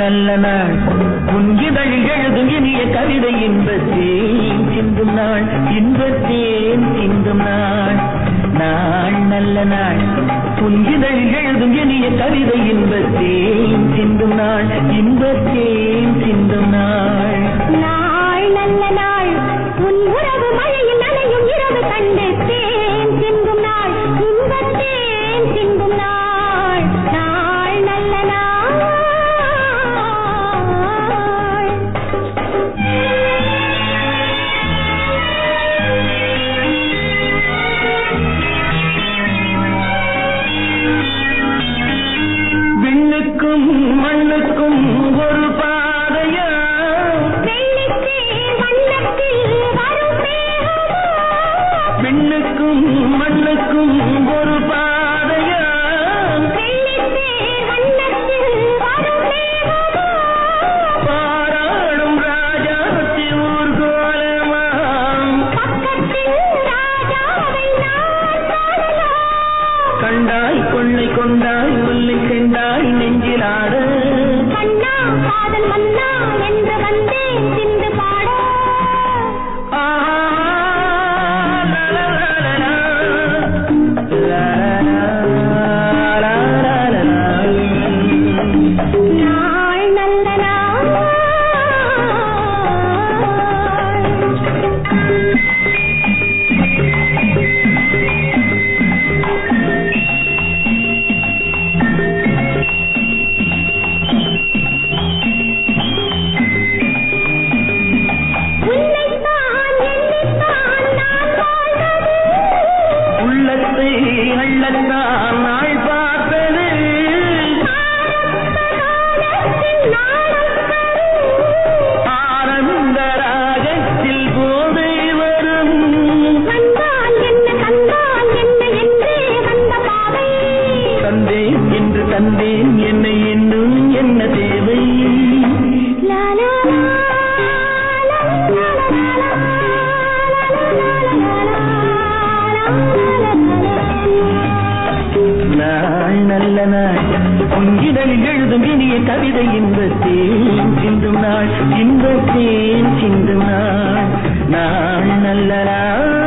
நல்ல நாள் உன்கிதழில் எழுதும் இனிய கவிதை இன்பத்தேன் சிந்தும் நாள் இன்பத்தேன் சிந்தும் நாள் நாள் நல்ல நாள் உன்கிதழில் எழுதும் இனிய கவிதை இன்பத்தேன் சிந்தும் நாள் இன்பத்தேன் சிந்தும் நாள் நாள் நல்ல நாள் உன் உறவு மழையில் நனையும் இரவு கண்டு தேன் சிந்தும் நாள் இன்பத்தேன் சிந்தும் நாள் நாள் நல்ல நாள் விண்ணுக்கும் மண்ணுக்கும் ஒரு பாதையா விண்ணுக்கும் மண்ணுக்கும் ஒரு பாதையா பாராடும் ராஜாத்தி ஊர்கோலமாம் கண்டாய் கொள்ளை கொண்டாய் உள்ளை சென்றாய் நெஞ்சிலாட கண்ணா காதல் மன்னா என்று வந்தேன் சிந்து பாட நாள் நல்ல நாள் உள்ளத்தை அள்ளத்தான் நாள் பார்த்தது ஆனந்த ராகத்தில் போதை வரும் தந்தேன் என்று தந்தேன் என்னை இன்னும் என்ன தேவை நாள் நல்ல நாள் உன்கிதழில் எழுதும் இனிய கவிதை இன்பத்தேன் சிந்தும் நாள் இன்பத்தேன் சிந்தும் நாள் நாள் நல்ல நாள்